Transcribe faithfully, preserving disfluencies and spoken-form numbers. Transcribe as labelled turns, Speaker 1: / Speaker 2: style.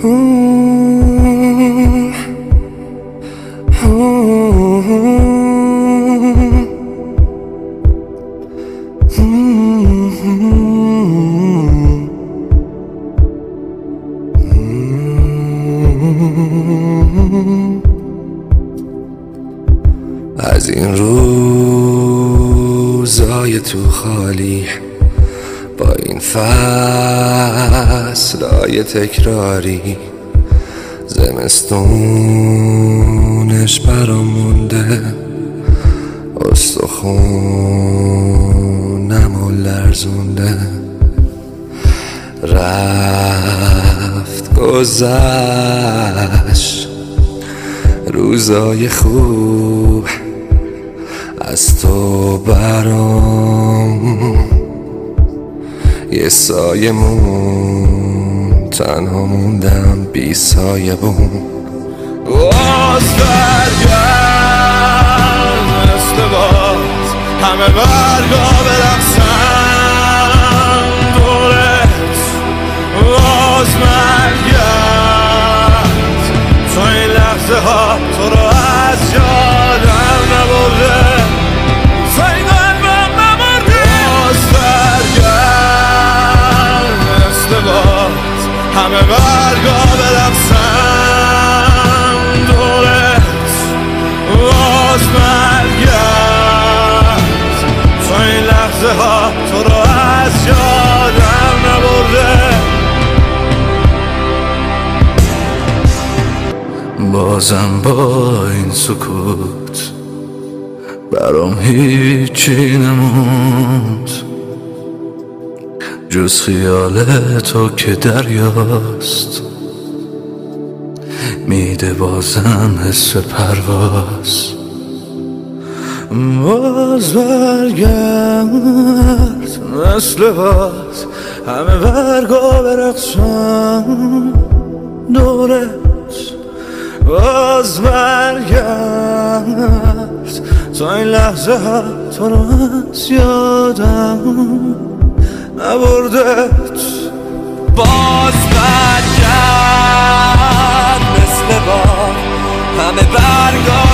Speaker 1: از این روزای تو خالی با این فصلای تکراری، زمستونش برام مونده، استخونمو لرزونده. رفت گذشت روزای خوب، از تو برام یه سایه مون، تنها موندم بی سایه بون. باز برگرد مثل باز، همه برگا برقصن دورت. باز برگرد تو این لحظه ها تو رو از یادم نبرده، زنگ قلبم نبرده. باز برگرد مثل باز، همه برگا برقصن دورت. باز برگرد تو این لحظه ها تو رو از یادم نبرده. بازم با این سکوت برام هیچی نموند جز خیال تو که دریاست، میده بازم حس پرواز. باز برگرد مثل باز، همه برگا برقصن دورت. باز برگرد تا این لحظه ها تو رو از یادم نبردت.
Speaker 2: باز برگرد مثل بار، همه برگا